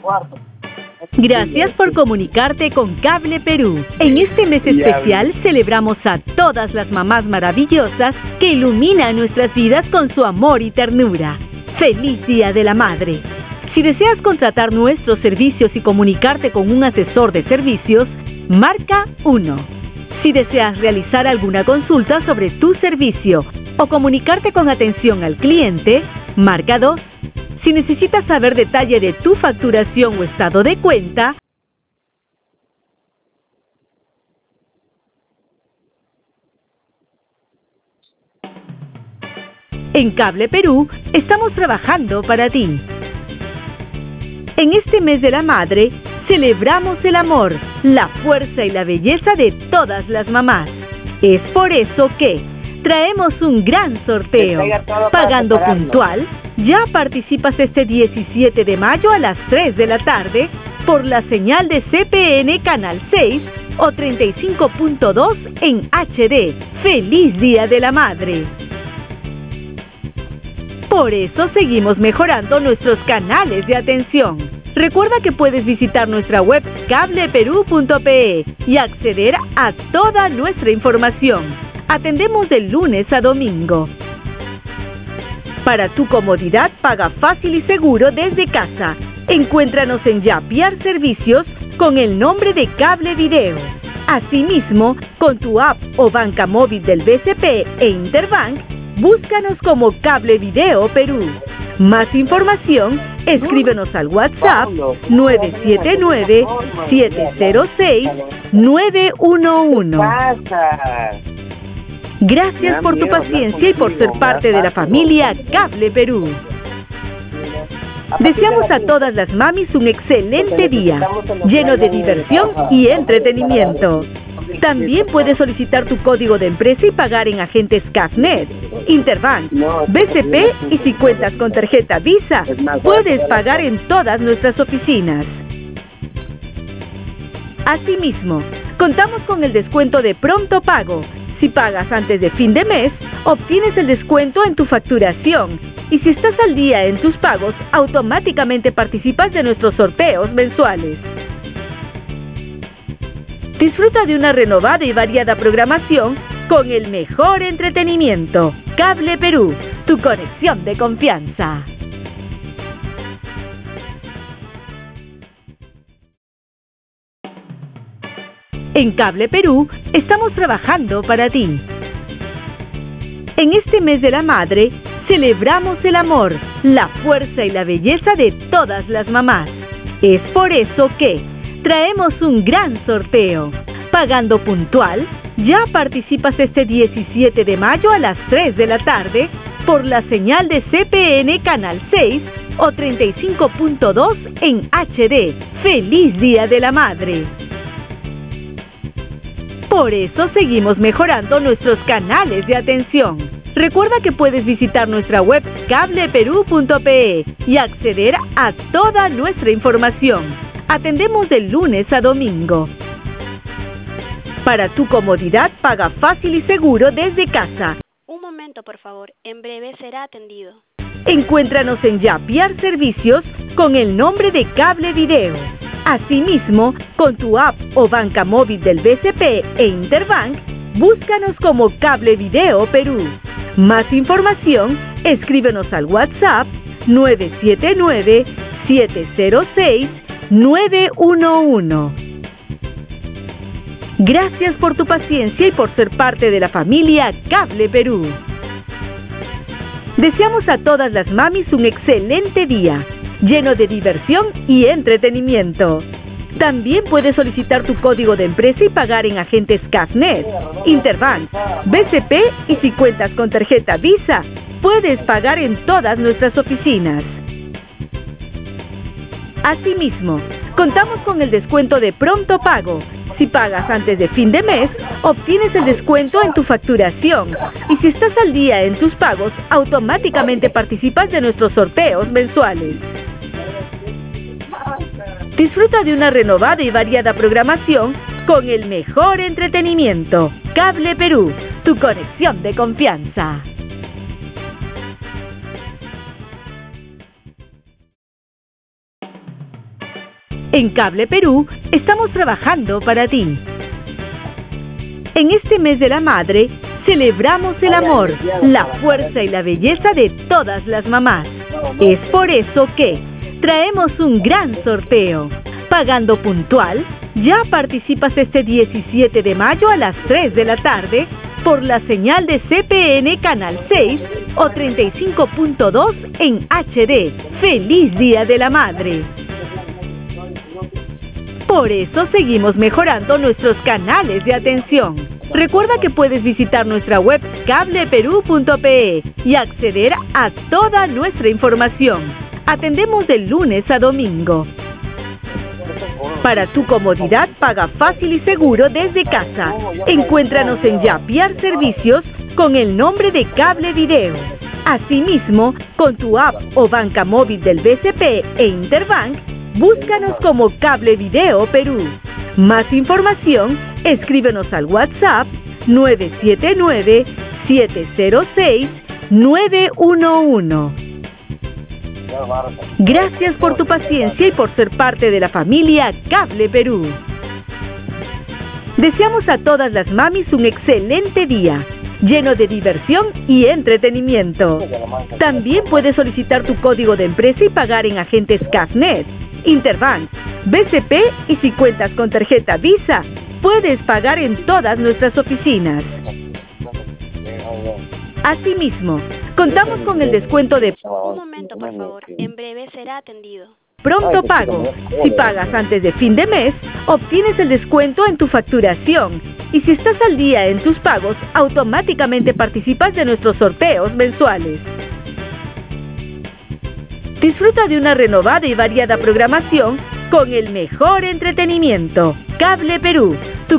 Gracias por comunicarte con Cable Perú. En este mes especial celebramos a todas las mamás maravillosas que iluminan nuestras vidas con su amor y ternura. ¡Feliz Día de la Madre! Si deseas contratar nuestros servicios y comunicarte con un asesor de servicios, marca 1. Si deseas realizar alguna consulta sobre tu servicio o comunicarte con atención al cliente, marca 2. Si necesitas saber detalle de tu facturación o estado de cuenta, en Cable Perú estamos trabajando para ti. En este mes de la madre, celebramos el amor, la fuerza y la belleza de todas las mamás. Es por eso que traemos un gran sorteo. Pagando puntual, ya participas este 17 de mayo a las 3 de la tarde por la señal de CPN Canal 6 o 35.2 en HD. ¡Feliz Día de la Madre! Por eso seguimos mejorando nuestros canales de atención. Recuerda que puedes visitar nuestra web cableperú.pe y acceder a toda nuestra información. Atendemos de lunes a domingo. Para tu comodidad, paga fácil y seguro desde casa. Encuéntranos en Yapiar Servicios con el nombre de Cable Video. Asimismo, con tu app o banca móvil del BCP e Interbank, búscanos como Cable Video Perú. Más información, escríbenos al WhatsApp 979-706-911. Gracias por tu paciencia y por ser parte de la familia Cable Perú. Deseamos a todas las mamis un excelente día, lleno de diversión y entretenimiento. También puedes solicitar tu código de empresa y pagar en agentes CAFNet, Interbank, BCP y si cuentas con tarjeta Visa, puedes pagar en todas nuestras oficinas. Asimismo, contamos con el descuento de pronto pago. Si pagas antes de fin de mes, obtienes el descuento en tu facturación. Y si estás al día en tus pagos, automáticamente participas de nuestros sorteos mensuales. Disfruta de una renovada y variada programación con el mejor entretenimiento. Cable Perú, tu conexión de confianza. En Cable Perú estamos trabajando para ti. En este mes de la madre, celebramos el amor, la fuerza y la belleza de todas las mamás. Es por eso que traemos un gran sorteo. Pagando puntual, ya participas este 17 de mayo a las 3 de la tarde por la señal de CPN Canal 6 o 35.2 en HD. ¡Feliz Día de la Madre! Por eso seguimos mejorando nuestros canales de atención. Recuerda que puedes visitar nuestra web cableperú.pe y acceder a toda nuestra información. Atendemos de lunes a domingo. Para tu comodidad, paga fácil y seguro desde casa. Un momento, por favor. En breve será atendido. Encuéntranos en Yapiar Servicios con el nombre de Cable Video. Asimismo, con tu app o banca móvil del BCP e Interbank, búscanos como Cable Video Perú. Más información, escríbenos al WhatsApp 979-706-911. Gracias por tu paciencia y por ser parte de la familia Cable Perú. Deseamos a todas las mamis un excelente día, lleno de diversión y entretenimiento. También puedes solicitar tu código de empresa y pagar en agentes CAFNet, Interbank, BCP y si cuentas con tarjeta Visa, puedes pagar en todas nuestras oficinas. Asimismo, contamos con el descuento de pronto pago. Si pagas antes de fin de mes, obtienes el descuento en tu facturación. Y si estás al día en tus pagos, automáticamente participas de nuestros sorteos mensuales. Disfruta de una renovada y variada programación con el mejor entretenimiento. Cable Perú, tu conexión de confianza. En Cable Perú estamos trabajando para ti. En este mes de la madre, celebramos el amor, la fuerza y la belleza de todas las mamás. Es por eso que traemos un gran sorteo. Pagando puntual, ya participas este 17 de mayo a las 3 de la tarde por la señal de CPN Canal 6 o 35.2 en HD. ¡Feliz Día de la Madre! Por eso seguimos mejorando nuestros canales de atención. Recuerda que puedes visitar nuestra web cableperú.pe y acceder a toda nuestra información. Atendemos de lunes a domingo. Para tu comodidad, paga fácil y seguro desde casa. Encuéntranos en Yapiar Servicios con el nombre de Cable Video. Asimismo, con tu app o banca móvil del BCP e Interbank, búscanos como Cable Video Perú. Más información, escríbenos al WhatsApp 979-706-911. Gracias por tu paciencia y por ser parte de la familia Cable Perú. Deseamos a todas las mamis un excelente día, lleno de diversión y entretenimiento. También puedes solicitar tu código de empresa y pagar en agentes CAFNet, Interbank, BCP y si cuentas con tarjeta Visa, puedes pagar en todas nuestras oficinas. Asimismo, contamos con el descuento de Un momento, por favor. En breve será atendido. Pronto Pago. Si pagas antes de fin de mes, obtienes el descuento en tu facturación. Y si estás al día en tus pagos, automáticamente participas de nuestros sorteos mensuales. Disfruta de una renovada y variada programación con el mejor entretenimiento. Cable Perú.